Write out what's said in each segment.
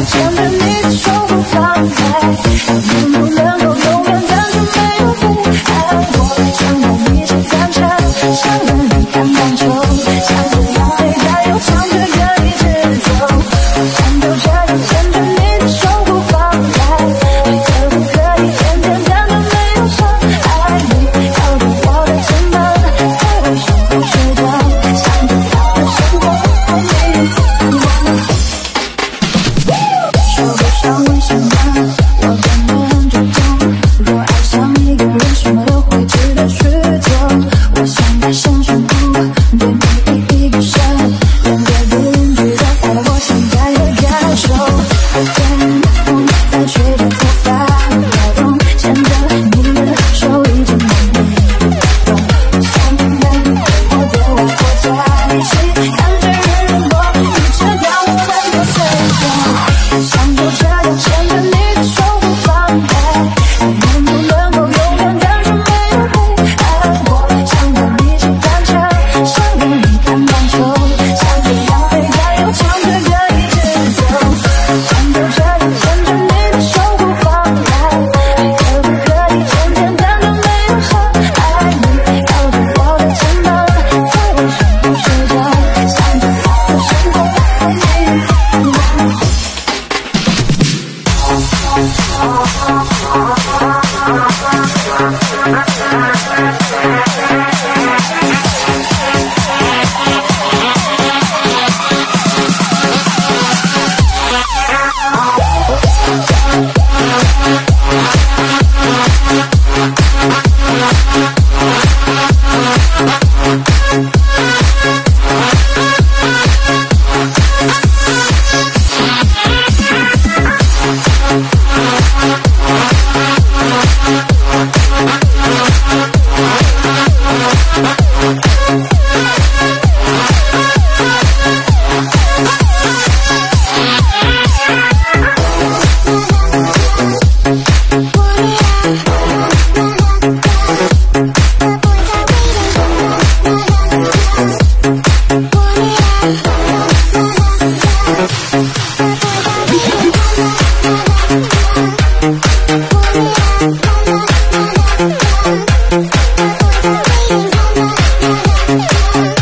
牵着你的手不放开，能不能够永远单纯没有不爱我？想和你骑单车，想和你看棒球，像这样飞在又唱着歌一直走，但就这样牵着你的手不放开，可不可以简简单单没有伤害你？靠着我的肩膀，在我身后睡觉，像这样的生活爱你。说不上为什么我变得很主动，若爱上一个人什么都会值得去做，我想大声宣布对你一个神，连隔壁邻居都猜到我现在的感受，天空在吹着头发摇动，牵着你的手已经难以动，想你们我对我活在一起，看着日落，一直到我们都睡着，想就这样牵着你的手不放开，能不能够永远单纯没有不爱我？想和你骑单车，想和你看棒球，像这样飞在又唱着歌一直走，想就这样牵着你的手不放开，可不可以简简单单没有伤害你？靠着我的肩膀，在我身后睡觉，像这样的生活爱你。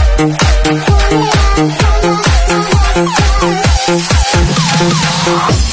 We'll be right back.